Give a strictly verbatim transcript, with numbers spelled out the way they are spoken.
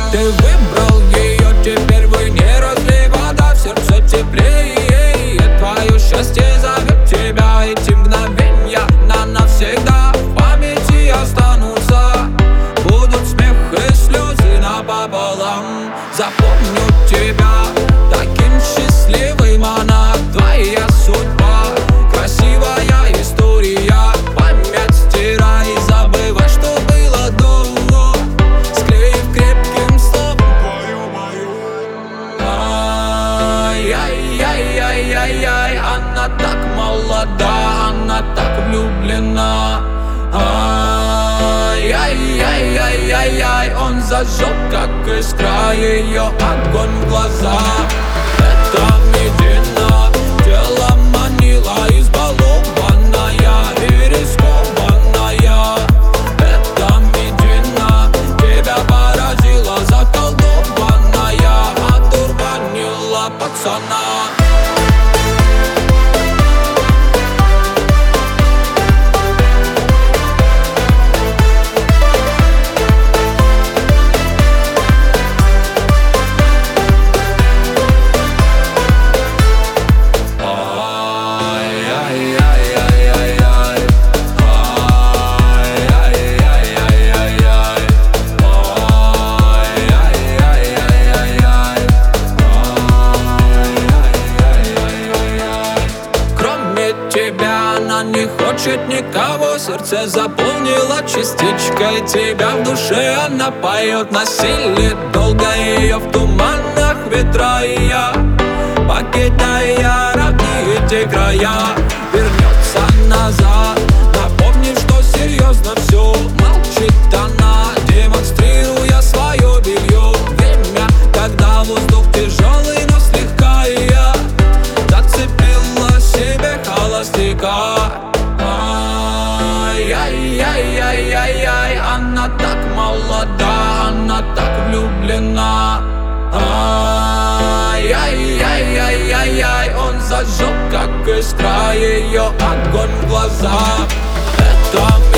Ты выбрал ее, теперь вы не разлей вода, в сердце теплее. Твое счастье зовет тебя, эти мгновенья на навсегда в памяти останутся. Будут смех и слезы напополам. Запомню тебя таким счастливым, она твоя судьба. Красивая история, память стирай, забывай, что было до, склеив крепким словом твою-мою. Ай-яй-яй-яй-яй-яй, она так молода, она так влюблена. Ай-яй-яй-яй-яй-яй, он зажег, как искра, ее огонь в глазах. Это Медина, тело манила, избалованная и рискованная. Это Медина, тебя поразила, заколдованная, одурманила пацана. Тебя она не хочет никого, сердце заполнила частичкой тебя. В душе она поет на силе, долго ее в туманах ветра. И я, покидая родные те края, вернется назад, напомнив, что серьезно все. Молчит она, демонстрируя свое белье. Время, когда воздух тяжелый, но слегка. И я зацепила себе холостяка. Ай-яй-яй-яй-яй-яй, она так молода, она так влюблена. Ай-яй-яй-яй-яй-яй, он зажег, как искра, ее огонь в глазах. Это